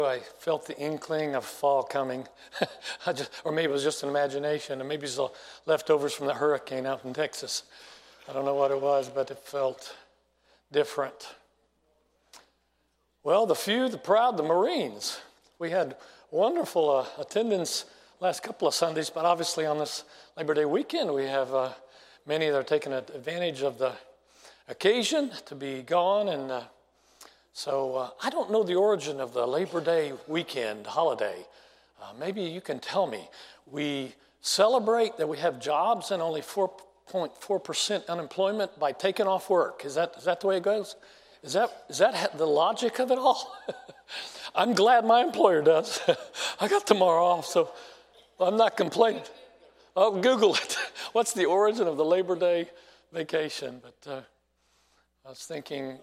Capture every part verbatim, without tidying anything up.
I felt the inkling of fall coming, I just, or maybe it was just an imagination, and maybe it's the leftovers from the hurricane out in Texas. I don't know what it was, but it felt different. Well, the few, the proud, the Marines. We had wonderful uh, attendance last couple of Sundays, but obviously on this Labor Day weekend, we have uh, many that are taking advantage of the occasion to be gone, and uh, So uh, I don't know the origin of the Labor Day weekend holiday. Uh, maybe you can tell me. We celebrate that we have jobs and only four point four percent unemployment by taking off work. Is that is that the way it goes? Is that is that the logic of it all? I'm glad my employer does. I got tomorrow off, so I'm not complaining. Oh, Google it. What's the origin of the Labor Day vacation? But uh, I was thinking...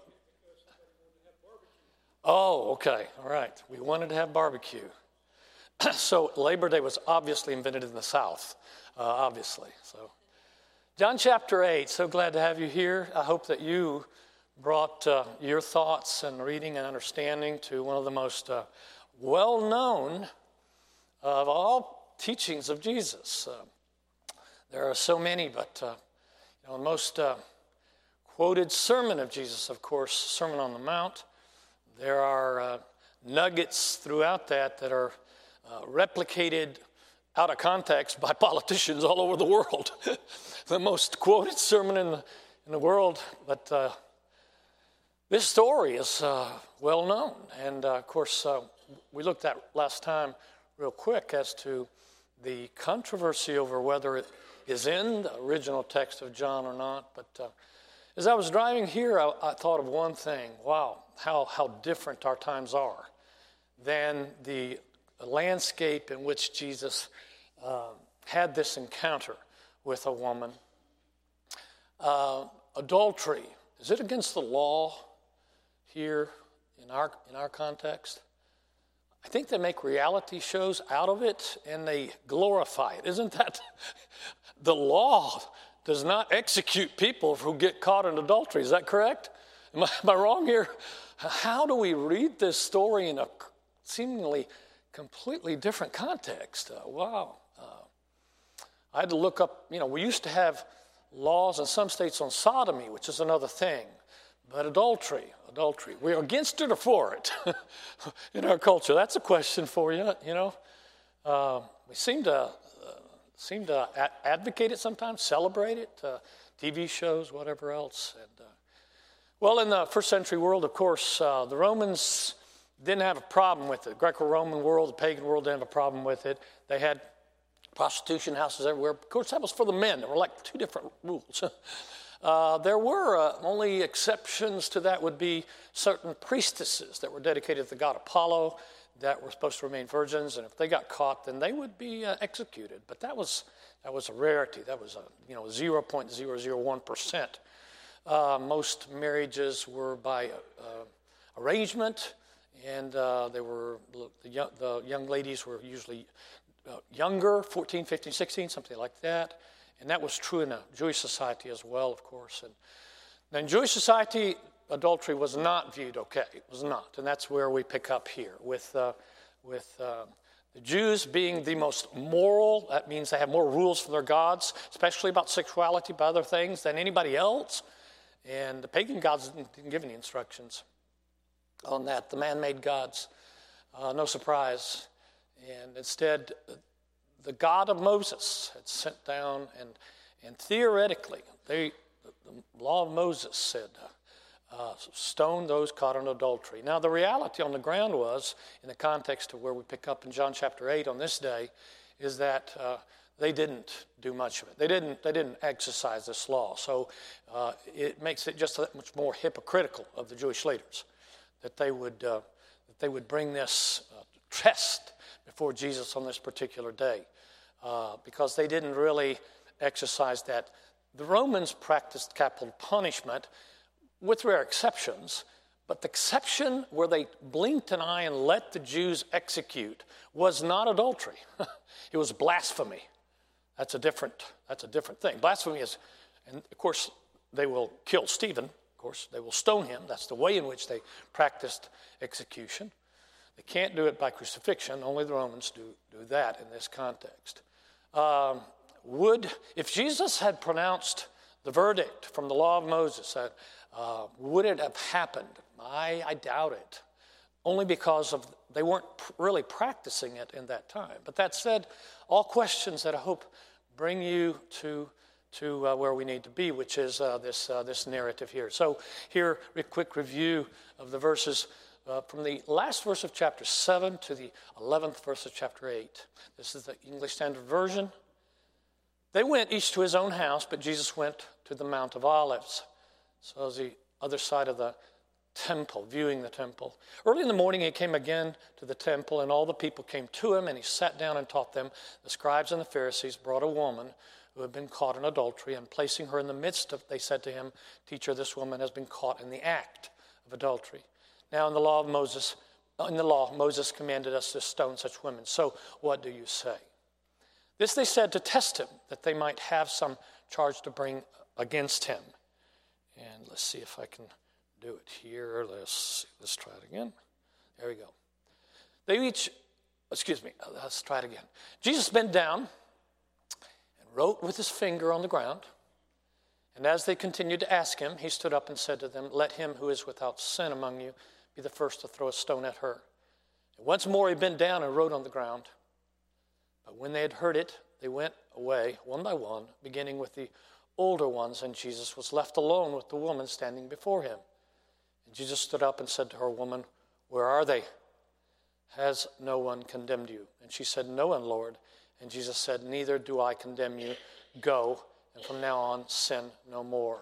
Oh, okay. All right. We wanted to have barbecue. So Labor Day was obviously invented in the South, uh, obviously. So John chapter eight, so glad to have you here. I hope that you brought uh, your thoughts and reading and understanding to one of the most uh, well-known of all teachings of Jesus. Uh, there are so many, but uh, you know, the most uh, quoted sermon of Jesus, of course, Sermon on the Mount. There are uh, nuggets throughout that that are uh, replicated out of context by politicians all over the world. The most quoted sermon in the, in the world. But uh, this story is uh, well known. And, uh, of course, uh, we looked at last time real quick as to the controversy over whether it is in the original text of John or not. But uh, as I was driving here, I, I thought of one thing. Wow. How, how different our times are than the landscape in which Jesus uh, had this encounter with a woman. Uh, adultery, is it against the law here in our in our context? I think they make reality shows out of it and they glorify it. Isn't that the law does not execute people who get caught in adultery? Is that correct? Am I, am I wrong here? How do we read this story in a seemingly completely different context? Uh, wow. Uh, I had to look up, you know, we used to have laws in some states on sodomy, which is another thing. But adultery, adultery, we're against it or for it in our culture. That's a question for you, you know. Uh, we seem to, uh, seem to a- advocate it sometimes, celebrate it, uh, T V shows, whatever else. And, uh, Well, in the first century world, of course, uh, the Romans didn't have a problem with it. The Greco-Roman world, the pagan world didn't have a problem with it. They had prostitution houses everywhere. Of course, that was for the men. There were like two different rules. uh, there were uh, only exceptions to that would be certain priestesses that were dedicated to the god Apollo that were supposed to remain virgins, and if they got caught, then they would be uh, executed. But that was that was a rarity. That was a you know zero point zero zero one percent. Uh, most marriages were by uh, arrangement, and uh, they were the young, the young ladies were usually uh, younger, fourteen, fifteen, sixteen, something like that. And that was true in a Jewish society as well, of course. And then in Jewish society, adultery was not viewed okay. It was not, and that's where we pick up here with uh, with uh, the Jews being the most moral. That means they have more rules from their gods, especially about sexuality, but other things than anybody else. And the pagan gods didn't, didn't give any instructions on that. The man-made gods, uh, no surprise. And instead, the God of Moses had sent down, and and theoretically, they, the law of Moses said, uh, stone those caught in adultery. Now, the reality on the ground was, in the context of where we pick up in John chapter eight on this day, is that uh, they didn't do much of it. They didn't. They didn't exercise this law. So uh, it makes it just that much more hypocritical of the Jewish leaders that they would uh, that they would bring this uh, test before Jesus on this particular day, uh, because they didn't really exercise that. The Romans practiced capital punishment, with rare exceptions. But the exception where they blinked an eye and let the Jews execute was not adultery. It was blasphemy. That's a different, that's a different thing. Blasphemy is, and of course, they will kill Stephen. Of course, they will stone him. That's the way in which they practiced execution. They can't do it by crucifixion. Only the Romans do, do that in this context. Um, would, if Jesus had pronounced the verdict from the law of Moses, uh, uh, would it have happened? I, I doubt it. Only because of they weren't really practicing it in that time. But that said, all questions that I hope bring you to to uh, where we need to be, which is uh, this uh, this narrative here. So here, a quick review of the verses uh, from the last verse of chapter seven to the eleventh verse of chapter eight. This is the English Standard Version. They went each to his own house, but Jesus went to the Mount of Olives. So as the other side of the temple, viewing the temple. Early in the morning he came again to the temple, and all the people came to him, and he sat down and taught them. The scribes and the Pharisees brought a woman who had been caught in adultery, and placing her in the midst of, they said to him, "Teacher, this woman has been caught in the act of adultery. Now in the law of Moses, in the law, Moses commanded us to stone such women. So what do you say?" This they said to test him, that they might have some charge to bring against him. And let's see if I can do it here. Let's let's try it again. There we go. They each, excuse me, let's try it again. Jesus bent down and wrote with his finger on the ground. And as they continued to ask him, he stood up and said to them, "Let him who is without sin among you be the first to throw a stone at her." And once more he bent down and wrote on the ground. But when they had heard it, they went away one by one, beginning with the older ones, and Jesus was left alone with the woman standing before him. And Jesus stood up and said to her, "Woman, where are they? Has no one condemned you?" And she said, "No one, Lord." And Jesus said, "Neither do I condemn you. Go, and from now on sin no more."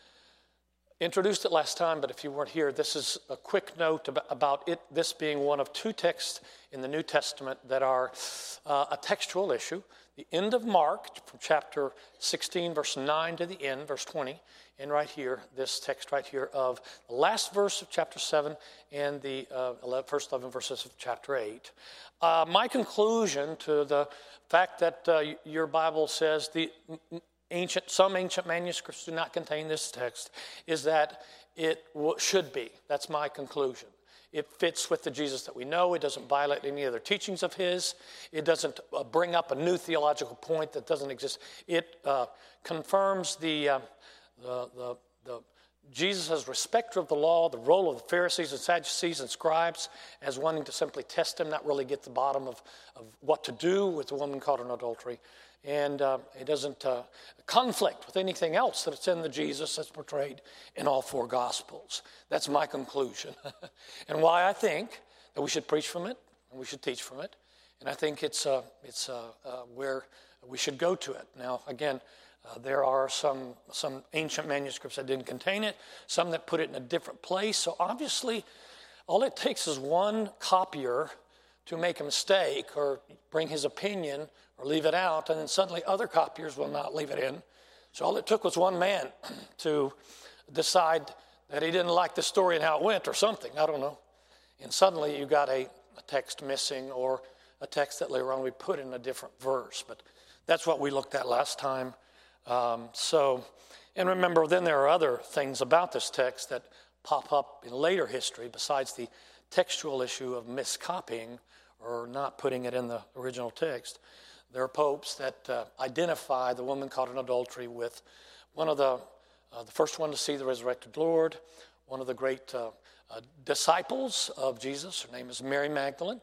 Introduced it last time, but if you weren't here, this is a quick note about it, this being one of two texts in the New Testament that are uh, a textual issue. The end of Mark, from chapter sixteen, verse nine to the end, verse twenty, and right here, this text right here of the last verse of chapter seven and the uh, first eleven verses of chapter eight. Uh, my conclusion to the fact that uh, your Bible says the ancient, some ancient manuscripts do not contain this text is that it w- should be. That's my conclusion. It fits with the Jesus that we know. It doesn't violate any other teachings of his. It doesn't uh, bring up a new theological point that doesn't exist. It uh, confirms the, uh, the, the, the Jesus as respecter of the law, the role of the Pharisees and Sadducees and scribes as wanting to simply test him, not really get to the bottom of, of what to do with the woman caught in adultery. And uh, it doesn't uh, conflict with anything else that's in the Jesus that's portrayed in all four Gospels. That's my conclusion. And why I think that we should preach from it and we should teach from it. And I think it's, uh, it's uh, uh, where we should go to it. Now, again, uh, there are some, some ancient manuscripts that didn't contain it, some that put it in a different place. So obviously, all it takes is one copier to make a mistake or bring his opinion or leave it out, and then suddenly other copiers will not leave it in. So all it took was one man to decide that he didn't like the story and how it went or something, I don't know. And suddenly you got a, a text missing or a text that later on we put in a different verse. But that's what we looked at last time. Um, so, and remember, then there are other things about this text that pop up in later history besides the textual issue of miscopying or not putting it in the original text. There are popes that uh, identify the woman caught in adultery with one of the, uh, the first one to see the resurrected Lord, one of the great uh, uh, disciples of Jesus. Her name is Mary Magdalene.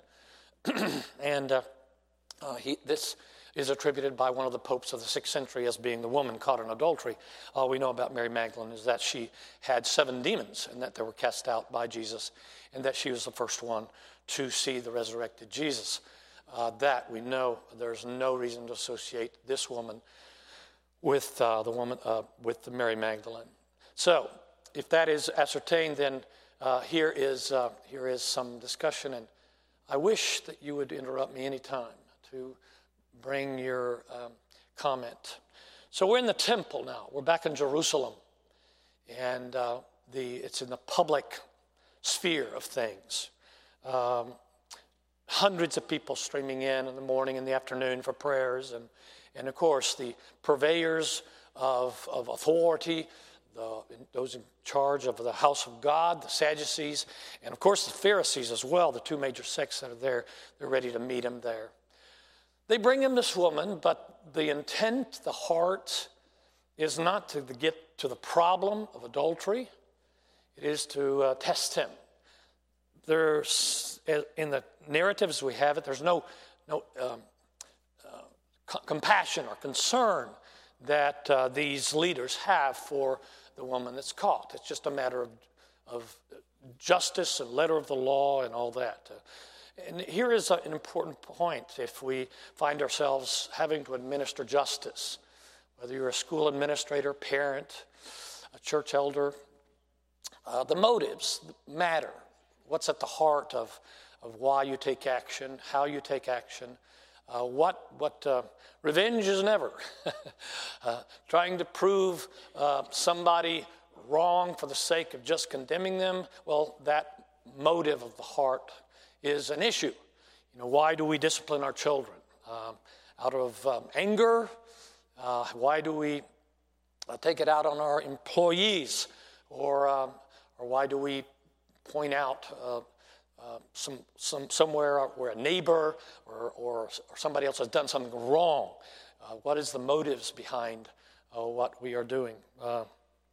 and uh, uh, he, this is attributed by one of the popes of the sixth century as being the woman caught in adultery. All we know about Mary Magdalene is that she had seven demons and that they were cast out by Jesus and that she was the first one to see the resurrected Jesus. Uh, that we know there's no reason to associate this woman with uh, the woman uh, with the Mary Magdalene. So, if that is ascertained, then uh, here is uh, here is some discussion, and I wish that you would interrupt me anytime to bring your um, comment. So we're in the temple now. We're back in Jerusalem, and uh, the it's in the public sphere of things. Um, Hundreds of people streaming in in the morning and the afternoon for prayers. And, and of course, the purveyors of, of authority, the, those in charge of the house of God, the Sadducees, and of course the Pharisees as well, the two major sects that are there. They're ready to meet him there. They bring him this woman, but the intent, the heart, is not to get to the problem of adultery. It is to uh, test him. There's, in the narratives we have it, there's no, no um, uh, co- compassion or concern that uh, these leaders have for the woman that's caught. It's just a matter of, of justice and letter of the law and all that. Uh, and here is a, an important point if we find ourselves having to administer justice, whether you're a school administrator, parent, a church elder, uh, the motives matter. What's at the heart of, of why you take action, how you take action. Uh, what what uh, revenge is never. uh, trying to prove uh, somebody wrong for the sake of just condemning them, well, that motive of the heart is an issue. You know, why do we discipline our children? Um, out of um, anger? Uh, why do we uh, take it out on our employees? Or um, or why do we point out uh, Uh, some, some, somewhere where a neighbor or, or, or somebody else has done something wrong? Uh, what is the motives behind uh, what we are doing? Uh,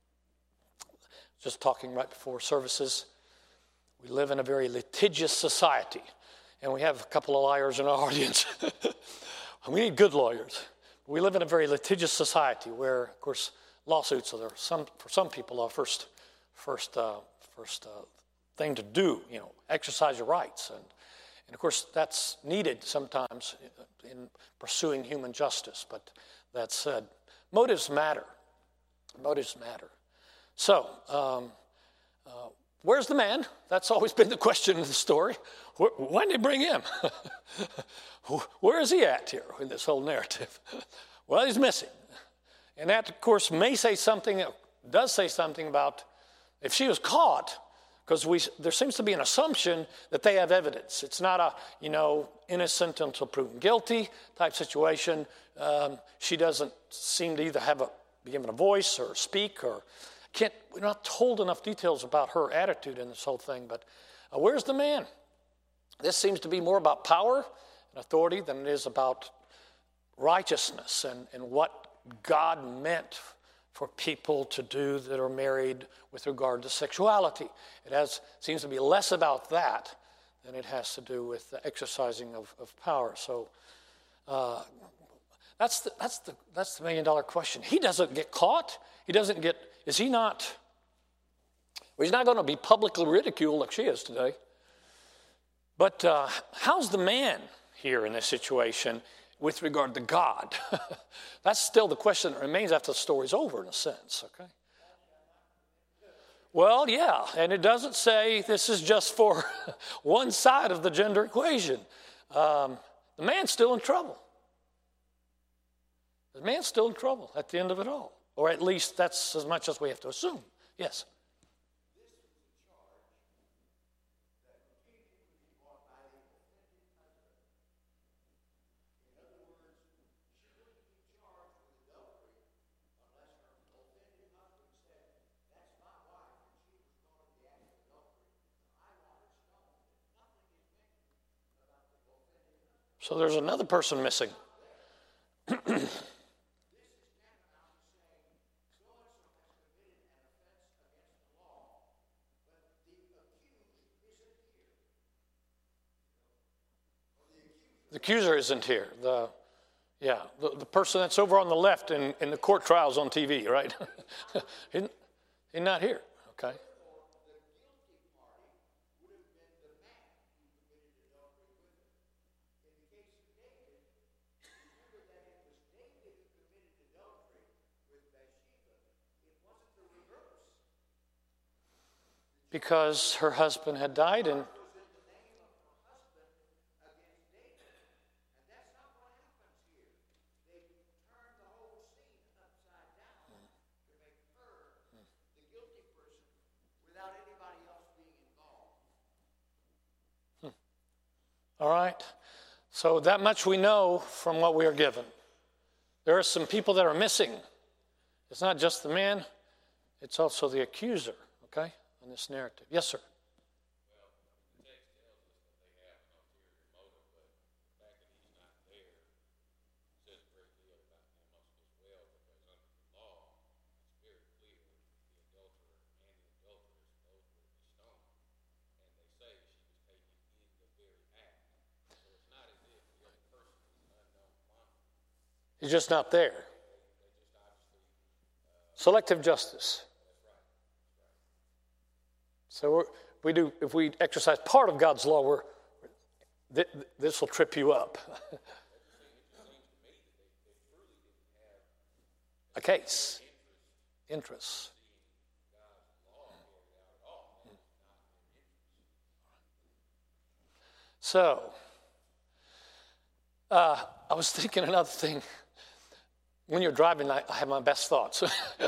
just talking right before services, we live in a very litigious society, and we have a couple of lawyers in our audience. We need good lawyers. We live in a very litigious society where, of course, lawsuits are some, for some people are first, first, uh, first. Uh, thing to do, you know, exercise your rights. And, and of course, that's needed sometimes in pursuing human justice. But that said, motives matter. Motives matter. So, um, uh, where's the man? That's always been the question in the story. Where, when did they bring him? Where is he at here in this whole narrative? Well, he's missing. And that, of course, may say something, does say something about if she was caught, because we, there seems to be an assumption that they have evidence. It's not a, you know, innocent until proven guilty type situation. Um, she doesn't seem to either have a, be given a voice or speak or can't, we're not told enough details about her attitude in this whole thing. But uh, where's the man? This seems to be more about power and authority than it is about righteousness and, and what God meant for people to do that are married with regard to sexuality. It has seems to be less about that than it has to do with the exercising of, of power. So uh, that's the, that's the that's the million dollar question. He doesn't get caught. He doesn't get. Is he not? Well, he's not going to be publicly ridiculed like she is today. But uh, how's the man here in this situation with regard to God? That's still the question that remains after the story's over, in a sense, okay? Well, yeah, and it doesn't say this is just for one side of the gender equation. Um, the man's still in trouble. The man's still in trouble at the end of it all. Or at least that's as much as we have to assume. Yes? So there's another person missing. The accuser isn't here. The yeah, the, the person that's over on the left in, in the court trials on T V, right? he's, he's not here. Okay. Because her husband had died and all right. So that much we know from what we are given. There are some people that are missing. It's not just the man. It's also the accuser, okay, in this narrative. Yes, sir. He's just not there. Selective justice. So we're, we do. If we exercise part of God's law, we're th- this will trip you up. A case, interest. So uh, I was thinking another thing. When you're driving, I, I have my best thoughts.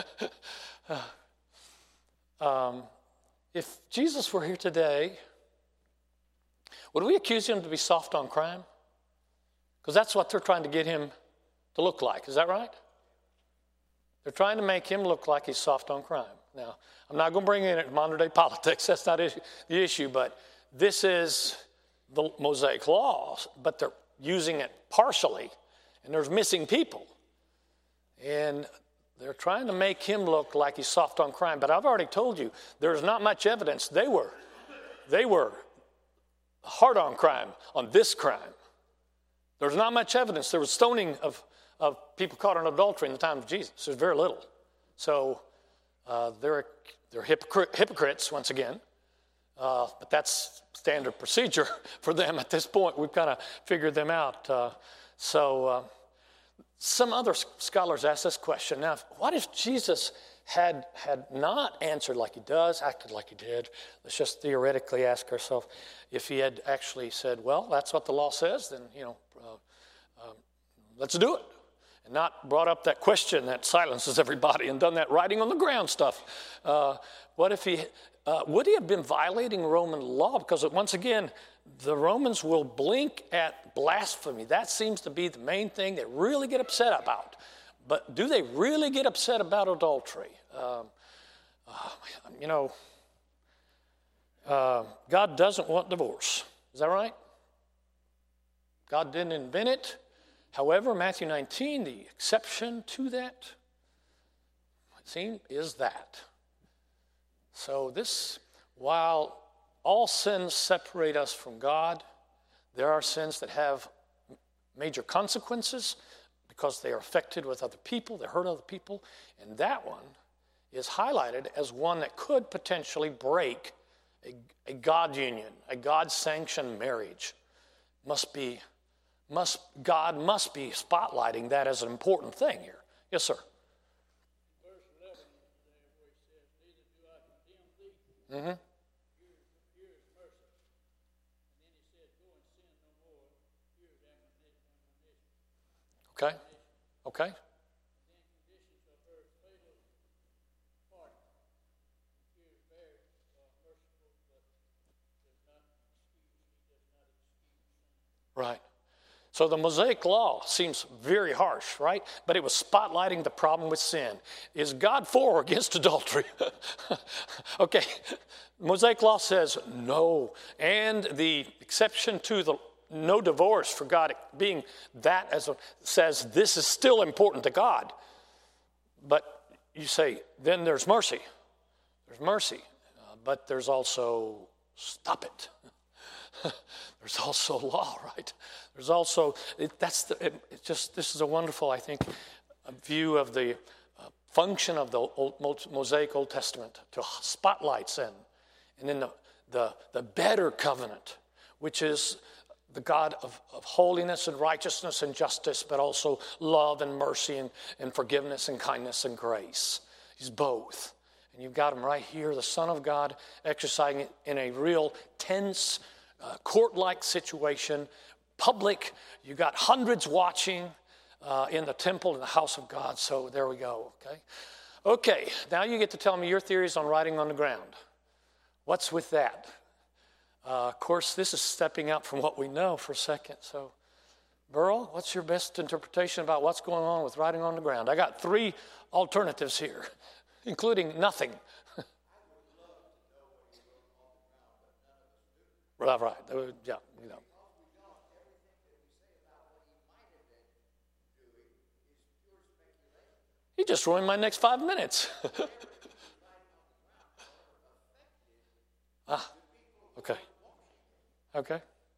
um, if Jesus were here today, would we accuse him to be soft on crime? Because that's what they're trying to get him to look like. Is that right? They're trying to make him look like he's soft on crime. Now, I'm not going to bring in modern day politics. That's not the issue. But this is the Mosaic law. But they're using it partially. And there's missing people. And they're trying to make him look like he's soft on crime. But I've already told you, there's not much evidence. They were, they were hard on crime, on this crime. There's not much evidence. There was stoning of, of people caught in adultery in the time of Jesus. There's very little. So uh, they're, they're hypocr- hypocrites, once again. Uh, but that's standard procedure for them at this point. We've kind of figured them out. Uh, so... Uh, Some other scholars ask this question. Now, what if Jesus had had not answered like he does, acted like he did? Let's just theoretically ask ourselves, if he had actually said, well, that's what the law says, then, you know, uh, uh, let's do it. And not brought up that question that silences everybody and done that writing on the ground stuff. Uh, what if he, uh, would he have been violating Roman law? Because once again, the Romans will blink at blasphemy. That seems to be the main thing they really get upset about. But do they really get upset about adultery? Um, uh, you know, uh, God doesn't want divorce. Is that right? God didn't invent it. However, Matthew nineteen, the exception to that, it seems, is that. So this, while all sins separate us from God, there are sins that have major consequences because they are affected with other people, they hurt other people, and that one is highlighted as one that could potentially break a, a God union, a God-sanctioned marriage. Must be, must God must be spotlighting that as an important thing here. Yes, sir. Verse eleven, where he says, neither do I condemn thee. Mm-hmm. Okay, okay. Right. So the Mosaic law seems very harsh, right? But it was spotlighting the problem with sin. Is God for or against adultery? Okay. Mosaic law says no. And the exception to the no divorce for God being that as a, says this is still important to God. But you say, then there's mercy. There's mercy. Uh, but there's also stop it. There's also law, right? There's also, it, that's the, it, it just, this is a wonderful, I think, a view of the uh, function of the old, Mosaic Old Testament to spotlight sin. And then the, the, the better covenant, which is the God of, of holiness and righteousness and justice, but also love and mercy and, and forgiveness and kindness and grace. He's both. And you've got him right here, the Son of God, exercising it in a real tense, uh, court-like situation, public. You got hundreds watching uh, in the temple, in the house of God. So there we go, okay? Okay, now you get to tell me your theories on writing on the ground. What's with that? Uh, of course, this is stepping out from what we know for a second. So, Burl, what's your best interpretation about what's going on with writing on the ground? I got three alternatives here. including nothing. Right, right. Yeah, you know. You just ruined my next five minutes. ah, okay. Okay.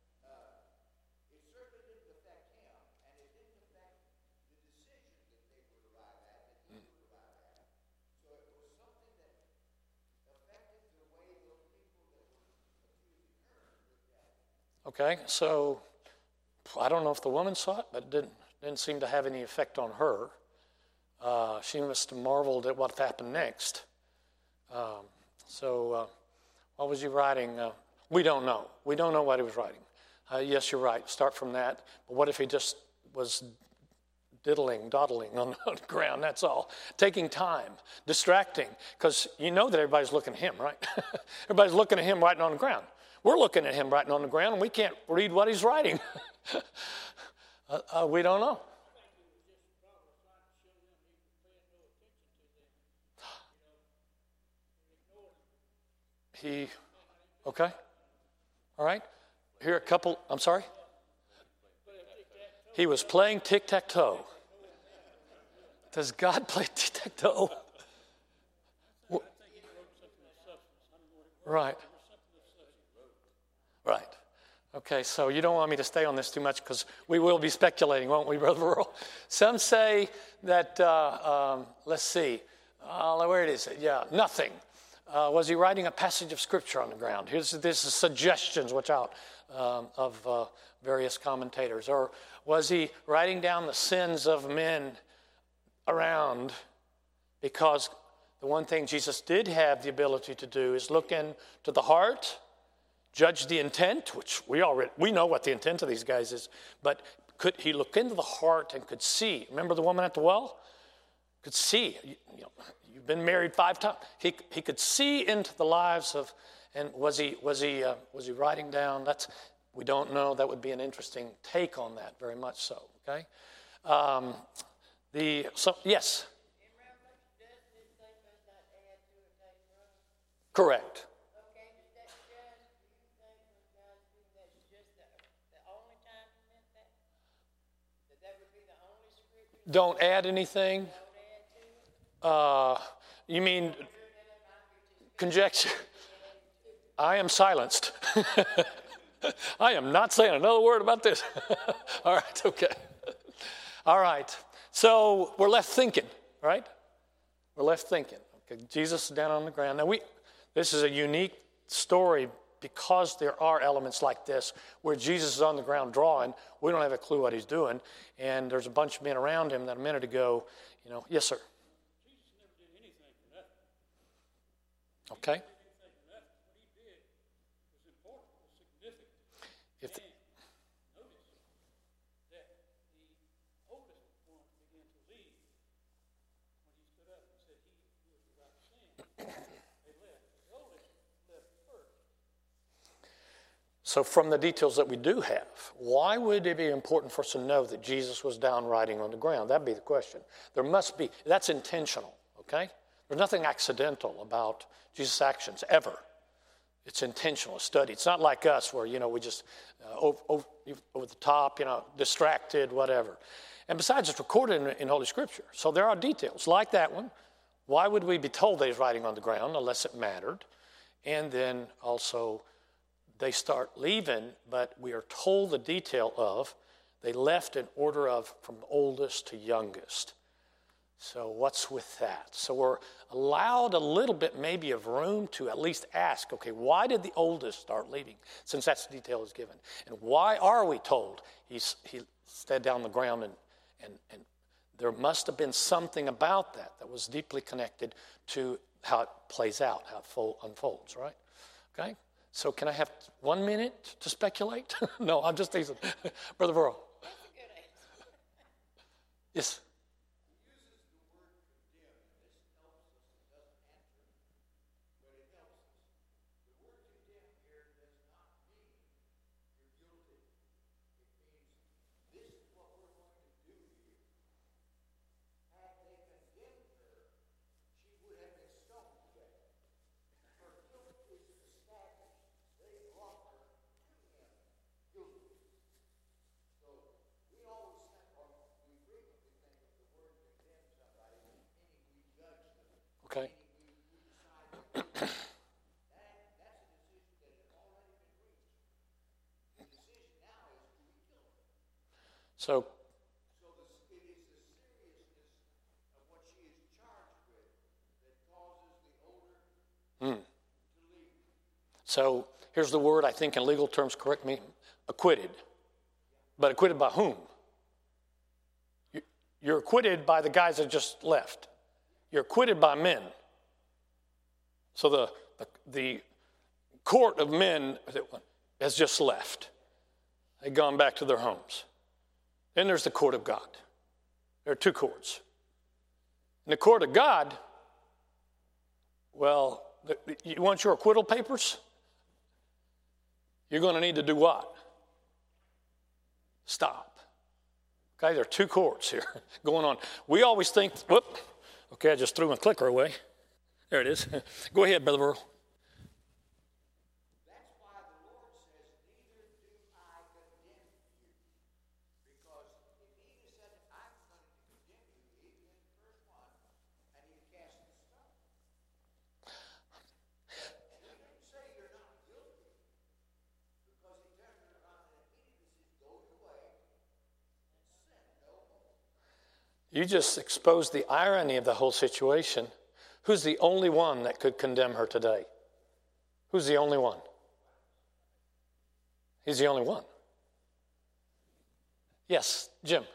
Okay, so I don't know if the woman saw it, but it didn't, didn't seem to have any effect on her. Uh, she must have marveled at what happened next. Um, so uh, what was he writing? Uh, we don't know. We don't know what he was writing. Uh, yes, you're right. Start from that. But what if he just was diddling, dawdling on the ground? That's all. Taking time, distracting, because you know that everybody's looking at him, right? Everybody's looking at him writing on the ground. We're looking at him writing on the ground, and we can't read what he's writing. uh, uh, we don't know. He, okay. All right. Here are a couple, I'm sorry? He was playing tic-tac-toe. Does God play tic-tac-toe? Right. Right. Okay, so you don't want me to stay on this too much because we will be speculating, won't we, Brother Earl? Some say that, uh, um, let's see, uh, where it is it? Yeah, nothing. Uh, was he writing a passage of Scripture on the ground? Here's this is suggestions, watch out, um, of uh, various commentators. Or was he writing down the sins of men around? Because the one thing Jesus did have the ability to do is look into the heart, judge the intent, which we already we know what the intent of these guys is, but could he look into the heart and could see? Remember the woman at the well? Could see. You, you know, you've been married five times. He he could see into the lives of, and was he was he uh, was he writing down? That's we don't know. That would be an interesting take on that. Very much so. Okay. Um, the so yes. Correct. Don't add anything. Uh, you mean conjecture? I am silenced. I am not saying another word about this. All right, okay. All right. So we're left thinking, right? We're left thinking. Okay, Jesus is down on the ground. Now we, this is a unique story because there are elements like this where Jesus is on the ground drawing. We don't have a clue what he's doing, and there's a bunch of men around him that a minute ago, you know, yes, sir. Jesus never did anything for nothing. Okay. He never did anything for nothing. What he did was important, was significant. If the, and notice that the oldest one began to leave when he stood up and said he was without sin. They left. The oldest left first. So from the details that we do have, why would it be important for us to know that Jesus was down writing on the ground? That'd be the question. There must be. That's intentional, okay? There's nothing accidental about Jesus' actions, ever. It's intentional, it's studied. It's not like us where, you know, we just uh, over, over, over the top, you know, distracted, whatever. And besides, it's recorded in, in Holy Scripture. So there are details like that one. Why would we be told that he's writing on the ground unless it mattered? And then also, they start leaving, but we are told the detail of they left in order of from oldest to youngest. So what's with that? So we're allowed a little bit maybe of room to at least ask, okay, why did the oldest start leaving? Since that's the detail is given. And why are we told he's, he stayed down the ground and, and, and there must have been something about that that was deeply connected to how it plays out, how it unfolds, right? Okay? So can I have one minute to speculate? No, I'm just teasing. Brother Burrow. That's a good answer. Yes. Had they condemned her, she would have Okay. So, mm. So here's the word, I think in legal terms, correct me, acquitted. But acquitted by whom? You're acquitted by the guys that just left. You're acquitted by men. So the, the, the court of men has just left. They've gone back to their homes. Then there's the court of God. There are two courts. In the court of God, well, the, you want your acquittal papers? You're going to need to do what? Stop. Okay, there are two courts here going on. We always think, whoop, okay, I just threw my clicker away. There it is. Go ahead, Brother Burl. That's why the Lord says, neither do I condemn you. Because if he had said, I'm going to condemn you, he'd been the first one, and he'd cast the stone. He didn't say you're not guilty, because he turned it around and immediately said, go your way and sin no more. You just exposed the irony of the whole situation. Who's the only one that could condemn her today? Who's the only one? He's the only one. Yes, Jim.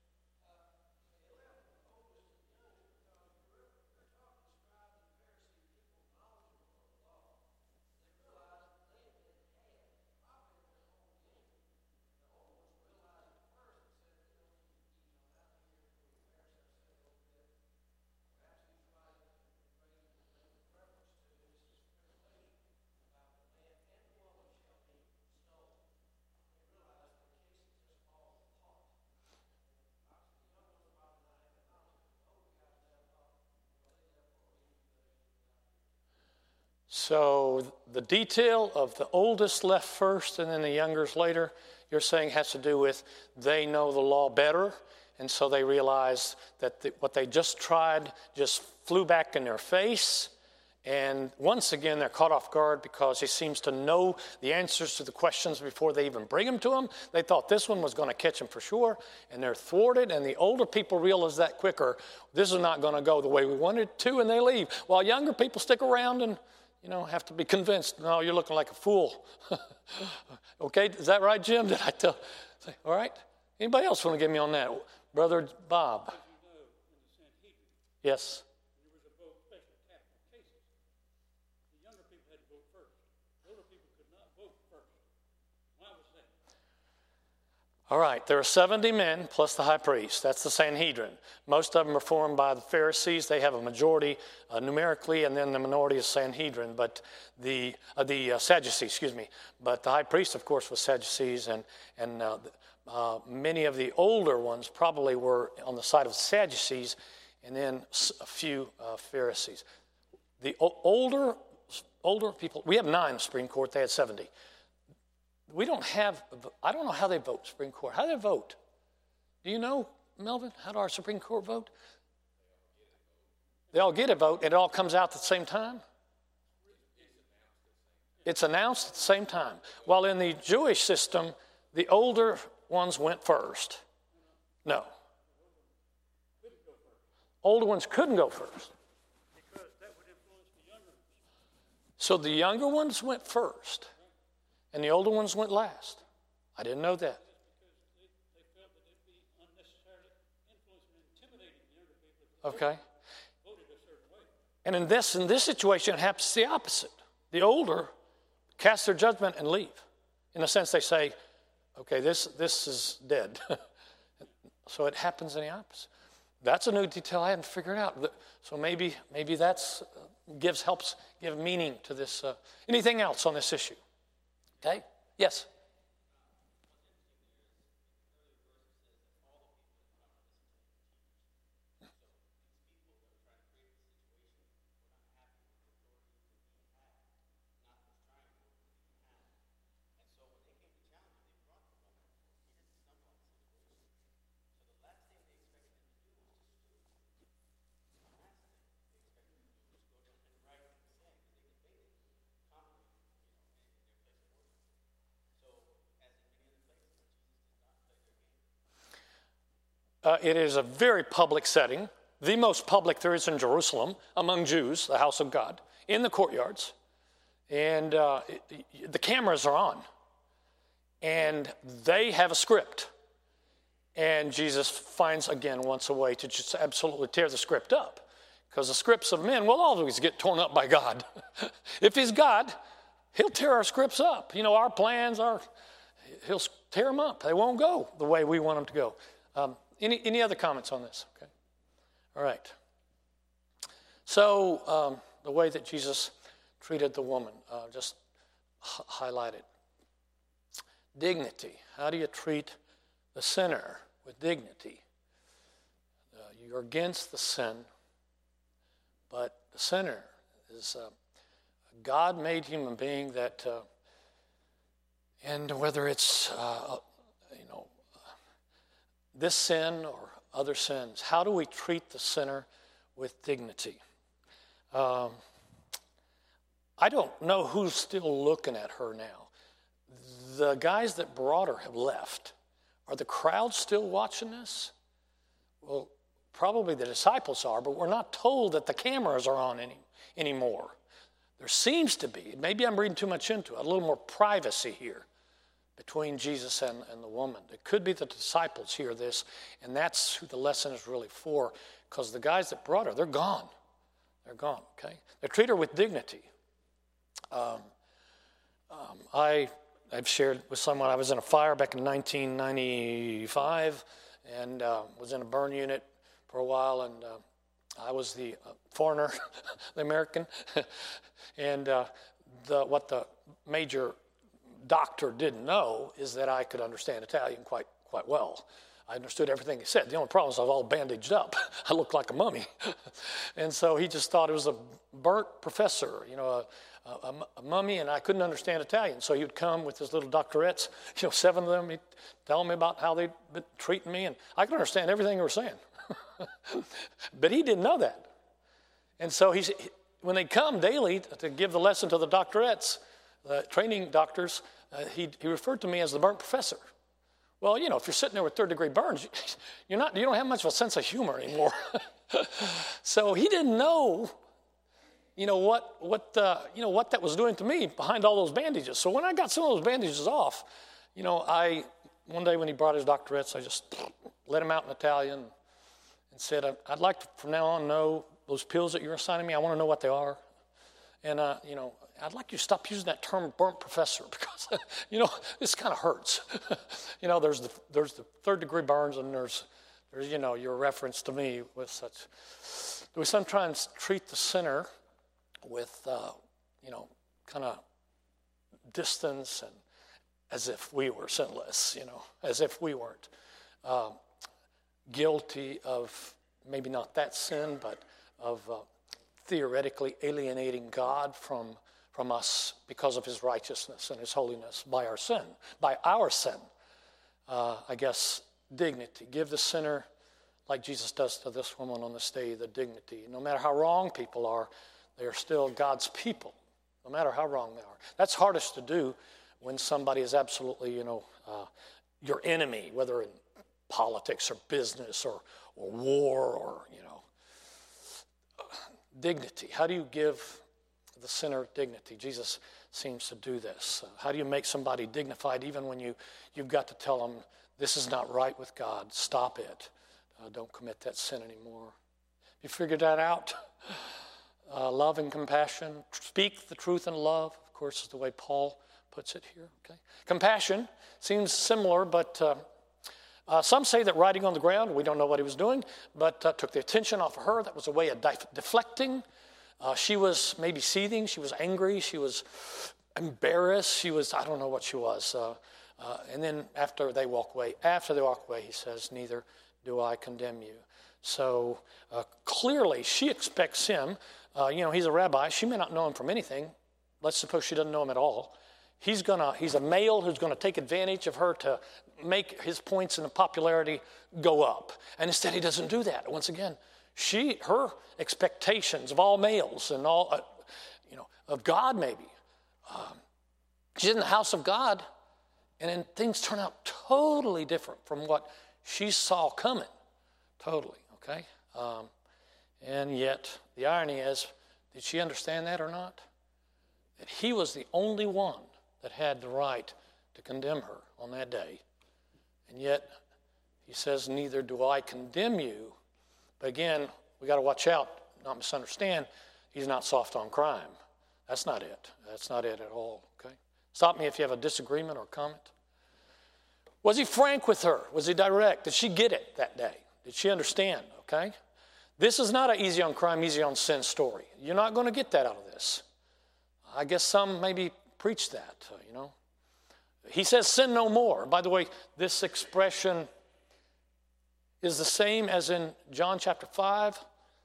So the detail of the oldest left first and then the youngers later, you're saying has to do with they know the law better, and so they realize that the, what they just tried just flew back in their face, and once again they're caught off guard because he seems to know the answers to the questions before they even bring them to him. They thought this one was going to catch him for sure, and they're thwarted, and the older people realize that quicker. This is not going to go the way we wanted it to, and they leave, while younger people stick around and you know, have to be convinced. No, you're looking like a fool. Okay, is that right, Jim? Did I tell? Say, all right. Anybody else want to get me on that? Brother Bob. As you know, in the Sanhedrin, Yes. there was a vote, special capital cases. The younger people had to vote first. The older people could not vote first. Why was that? All right, there are seventy men plus the high priest. That's the Sanhedrin. Most of them are formed by the Pharisees. They have a majority uh, numerically, and then the minority is Sanhedrin, but the uh, the uh, Sadducees, excuse me. But the high priest, of course, was Sadducees, and and uh, uh, many of the older ones probably were on the side of Sadducees, and then a few uh, Pharisees. The o- older older people, we have nine Supreme Court. They had seventy. We don't have, I don't know how they vote, Supreme Court. How do they vote? Do you know, Melvin, how do our Supreme Court vote? They all get a vote, and it all comes out at the same time? It's announced at the same time. While in the Jewish system, the older ones went first. No. Older ones couldn't go first. Because that would influence the younger ones. So the younger ones went first. And the older ones went last. I didn't know that. Because they, they felt that it'd be unnecessarily influencing and intimidating the younger people if they Okay. voted a certain way. And in this in this situation, it happens the opposite. The older cast their judgment and leave. In a sense, they say, okay, this this is dead. So it happens in the opposite. That's a new detail I hadn't figured out. So maybe maybe that's uh, gives helps give meaning to this. Uh, anything else on this issue? Okay? Yes? Uh, it is a very public setting, the most public there is in Jerusalem among Jews, the house of God, in the courtyards. And uh, it, the cameras are on. And they have a script. And Jesus finds, again, once a way to just absolutely tear the script up. Because the scripts of men will always get torn up by God. If he's God, he'll tear our scripts up. You know, our plans, our, he'll tear them up. They won't go the way we want them to go. Um, any, any other comments on this? Okay. All right. So um, the way that Jesus treated the woman, uh, just h- highlighted. Dignity. How do you treat the sinner with dignity? Uh, you're against the sin, but the sinner is a God-made human being that, uh, and whether it's, uh, you know, this sin or other sins, how do we treat the sinner with dignity? Um, I don't know who's still looking at her now. The guys that brought her have left. Are the crowd still watching this? Well, probably the disciples are, but we're not told that the cameras are on any, anymore. There seems to be, maybe I'm reading too much into it, a little more privacy here between Jesus and, and the woman. It could be the disciples hear this, and that's who the lesson is really for, because the guys that brought her, they're gone. They're gone, okay? They treat her with dignity. Um, um, I... I've shared with someone, I was in a fire back in nineteen ninety-five and uh, was in a burn unit for a while, and uh, I was the uh, foreigner, the American, and uh, the, what the major doctor didn't know is that I could understand Italian quite quite well. I understood everything he said. The only problem is I was all bandaged up. I looked like a mummy. And so he just thought it was a burnt professor, you know, a, a, a mummy, and I couldn't understand Italian. So he would come with his little doctorettes, you know, seven of them. He'd tell me about how they'd been treating me, and I could understand everything they were saying. But he didn't know that. And so he's, when they come daily to give the lesson to the doctorettes, the training doctors, uh, he, he referred to me as the burnt professor. Well, you know, if you're sitting there with third-degree burns, you're not, you don't have much of a sense of humor anymore. So he didn't know, you know, what what uh, you know what that was doing to me behind all those bandages. So when I got some of those bandages off, you know, I one day when he brought his doctorettes, I just let him out in Italian and said, "I'd like to from now on know those pills that you're assigning me. I want to know what they are, and uh, you know." I'd like you to stop using that term burnt professor because, you know, this kind of hurts. You know, there's the there's the third degree burns and there's, there's you know, your reference to me with such. We sometimes treat the sinner with, uh, you know, kind of distance and as if we were sinless, you know, as if we weren't uh, guilty of maybe not that sin, but of uh, theoretically alienating God from from us because of his righteousness and his holiness by our sin, by our sin. Uh, I guess dignity. Give the sinner, like Jesus does to this woman on this day, the dignity. No matter how wrong people are, they are still God's people, no matter how wrong they are. That's hardest to do when somebody is absolutely, you know, uh, your enemy, whether in politics or business or, or war or, you know, dignity. How do you give the sinner dignity? Jesus seems to do this. Uh, how do you make somebody dignified even when you, you've got to tell them this is not right with God? Stop it. Uh, don't commit that sin anymore. You figured that out? Uh, love and compassion. Speak the truth in love, of course, is the way Paul puts it here. Okay. Compassion seems similar, but uh, uh, some say that writing on the ground, we don't know what he was doing, but uh, took the attention off of her. That was a way of def- deflecting. Uh, she was maybe seething. She was angry. She was embarrassed. She was, I don't know what she was. Uh, uh, and then after they walk away, after they walk away, he says, neither do I condemn you. So uh, clearly she expects him. Uh, you know, he's a rabbi. She may not know him from anything. Let's suppose she doesn't know him at all. He's gonna. He's a male who's going to take advantage of her to make his points in the popularity go up. And instead he doesn't do that. Once again, She, her expectations of all males and all, uh, you know, of God maybe. Um, she's in the house of God, and then things turn out totally different from what she saw coming. Totally, okay? Um, and yet, the irony is, did she understand that or not? That he was the only one that had the right to condemn her on that day. And yet, he says, neither do I condemn you. But again, we got to watch out, not misunderstand. He's not soft on crime. That's not it. That's not it at all, okay? Stop me if you have a disagreement or comment. Was he frank with her? Was he direct? Did she get it that day? Did she understand, okay? This is not an easy on crime, easy on sin story. You're not going to get that out of this. I guess some maybe preach that, uh, you know. He says, sin no more. By the way, this expression is the same as in John chapter five.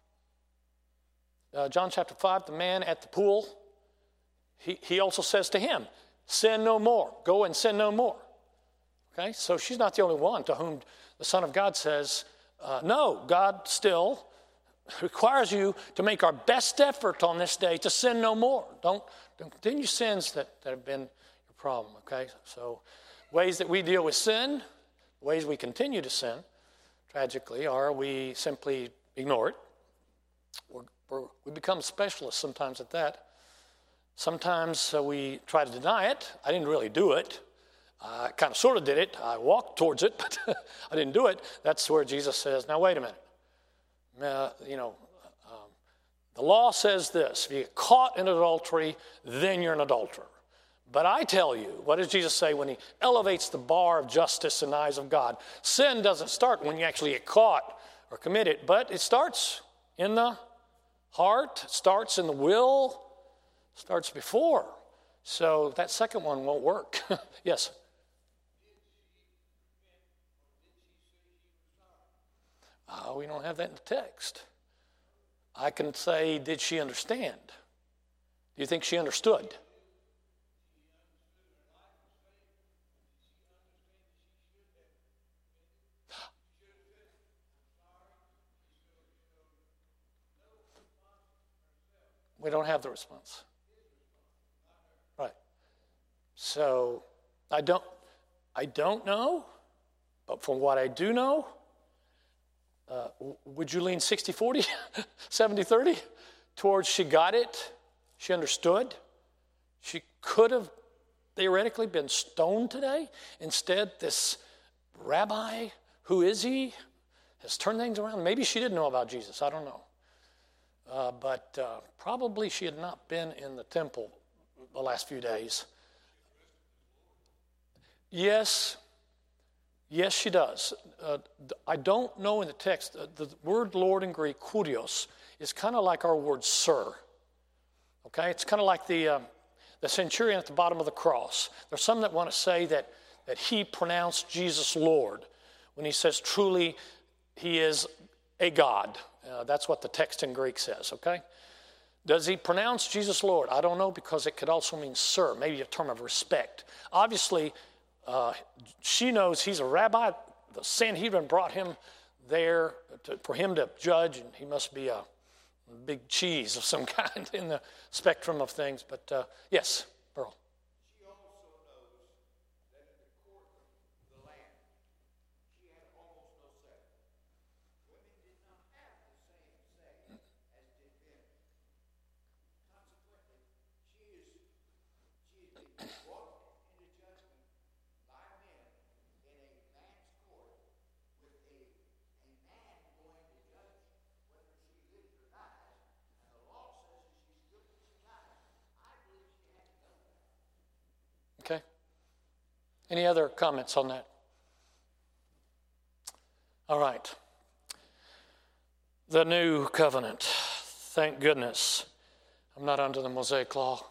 Uh, John chapter five, the man at the pool, he, he also says to him, sin no more. Go and sin no more. Okay, so she's not the only one to whom the Son of God says, uh, no, God still requires you to make our best effort on this day to sin no more. Don't, don't continue sins that, that have been your problem, okay? So ways that we deal with sin, ways we continue to sin, tragically, are we simply ignore it. We're, we're, we become specialists sometimes at that. Sometimes uh, we try to deny it. I didn't really do it. I kind of sort of did it. I walked towards it, but I didn't do it. That's where Jesus says, now wait a minute. Uh, you know, um, the law says this. If you get caught in adultery, then you're an adulterer. But I tell you, what does Jesus say when he elevates the bar of justice in the eyes of God? Sin doesn't start when you actually get caught or commit it, but it starts in the heart, starts in the will, starts before. So that second one won't work. Yes? Uh, we don't have that in the text. I can say, did she understand? Do you think she understood? We don't have the response. Right. So I don't I don't know, but from what I do know, uh, would you lean sixty forty, seventy thirty towards she got it, she understood? She could have theoretically been stoned today. Instead, this rabbi, who is he, has turned things around. Maybe she didn't know about Jesus. I don't know. Uh, but uh, probably she had not been in the temple the last few days. Yes, yes, she does. Uh, I don't know in the text, uh, the word Lord in Greek, kurios, is kind of like our word sir. Okay, it's kind of like the um, the centurion at the bottom of the cross. There's some that want to say that, that he pronounced Jesus Lord when he says truly he is a God. Uh, that's what the text in Greek says, okay? Does he pronounce Jesus Lord? I don't know, because it could also mean sir, maybe a term of respect. Obviously, uh, she knows he's a rabbi. The Sanhedrin brought him there to, for him to judge, and he must be a big cheese of some kind in the spectrum of things. But uh, yes, Pearl. She also knows that in the court of the land, she had almost no say. Women did not have the same say as did men. Consequently, she is she is being brought into judgment by men in a man's court, with a a man going to judge whether she lives or dies. And the law says that she's good when she dies. I believe she had to know that. Okay. Any other comments on that? All right. The new covenant. Thank goodness I'm not under the Mosaic law.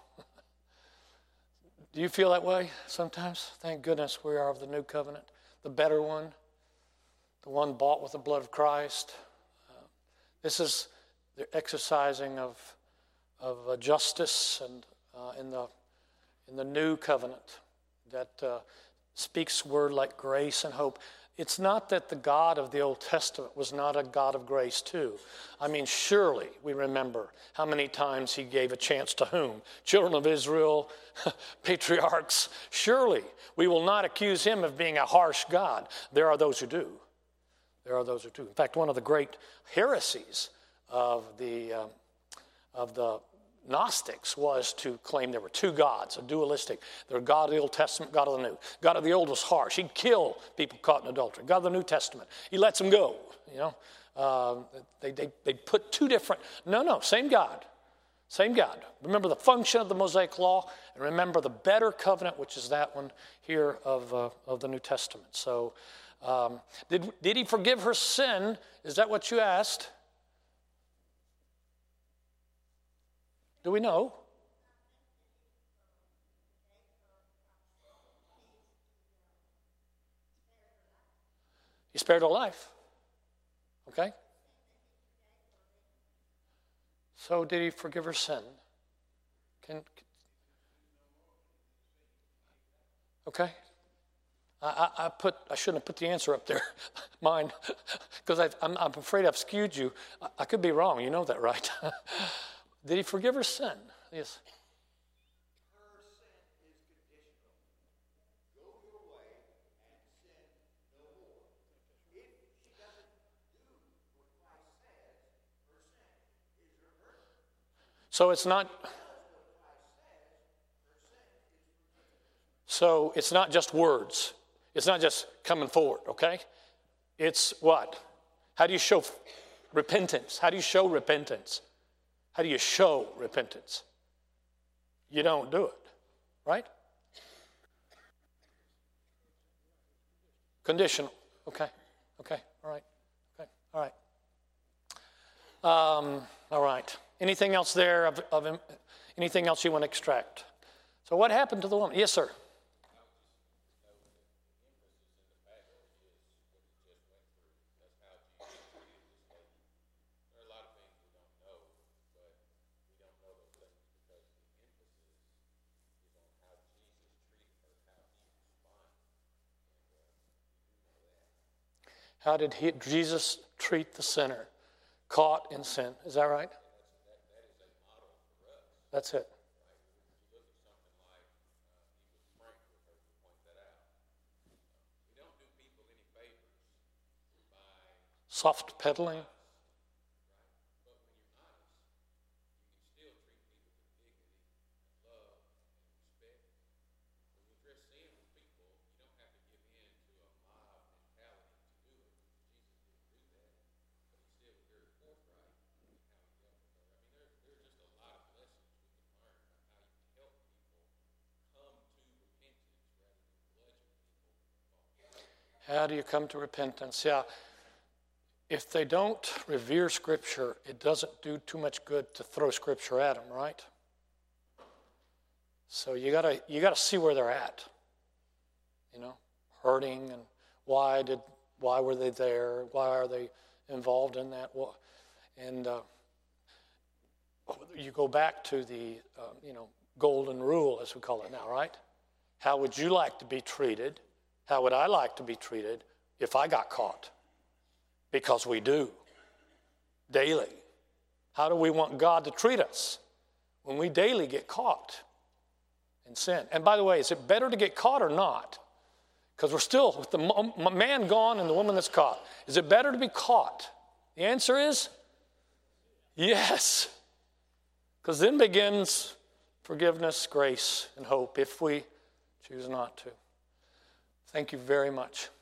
Do you feel that way sometimes? Thank goodness we are of the new covenant, the better one, the one bought with the blood of Christ. Uh, this is the exercising of of uh, justice and uh, in the in the new covenant that uh, speaks word like grace and hope. It's not that the God of the Old Testament was not a God of grace too. I mean, surely we remember how many times he gave a chance to whom? Children of Israel, patriarchs. Surely we will not accuse him of being a harsh God. There are those who do. There are those who do. In fact, one of the great heresies of the um, of the Gnostics was to claim there were two gods, a dualistic. There were God of the Old Testament, God of the New. God of the Old was harsh. He'd kill people caught in adultery. God of the New Testament, he lets them go. You know, uh, they they they put two different. No, no, same God, same God. Remember the function of the Mosaic Law, and remember the better covenant, which is that one here of uh, of the New Testament. So, um, did did he forgive her sin? Is that what you asked? Do we know? He spared her life. Okay? So did he forgive her sin? Can, okay. I, I, I put I shouldn't have put the answer up there, mine, because I'm, I'm afraid I've skewed you. I, I could be wrong. You know that, right? Did he forgive her sin? Yes. Her sin is conditional. Go your way and sin no more. If she doesn't do what Christ says, her sin is reversed. So it's not. So it's not just words. It's not just coming forward, okay? It's what? How do you show repentance? How do you show repentance? How do you show repentance? You don't do it, right? Conditional. Okay. Okay. All right. Okay. All right. Um, all right. Anything else there of, of anything else you want to extract? So what happened to the woman? Yes, sir. How did he, Jesus treat the sinner caught in sin? Is that right? That's it. Soft pedaling. How do you come to repentance? Yeah. If they don't revere Scripture, it doesn't do too much good to throw Scripture at them, right? So you gotta you gotta see where they're at. You know, hurting and why did why were they there? Why are they involved in that? Well, and uh, you go back to the uh, you know golden rule, as we call it now, right? How would you like to be treated? How would I like to be treated if I got caught? Because we do daily. How do we want God to treat us when we daily get caught in sin? And by the way, is it better to get caught or not? Because we're still with the man gone and the woman that's caught. Is it better to be caught? The answer is yes. Because then begins forgiveness, grace, and hope if we choose not to. Thank you very much.